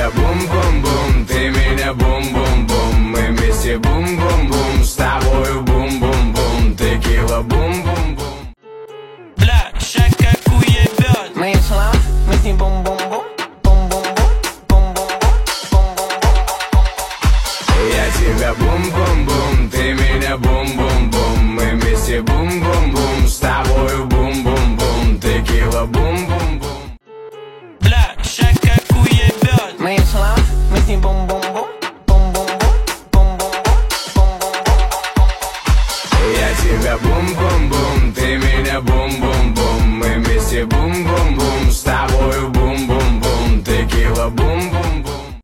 тебя бум-бум-бум, ты меня бум-бум-бум. Мы вместе бум-бум-бум, с тобою бум-бум-бум. Текила бум-бум-бум. Бля, ща как уебёт. Мы шла, мы с ним бум-бум-бум. Я тебя бум-бум-бум, ты меня бум-бум-бум. Мы вместе бум-бум-бум, с тобою бум-бум-бум. Текила бум-бум-бум. Бля, ща как уебёт. Мы шла, мы с ним бум-бум-бум. Я тебя бум-бум.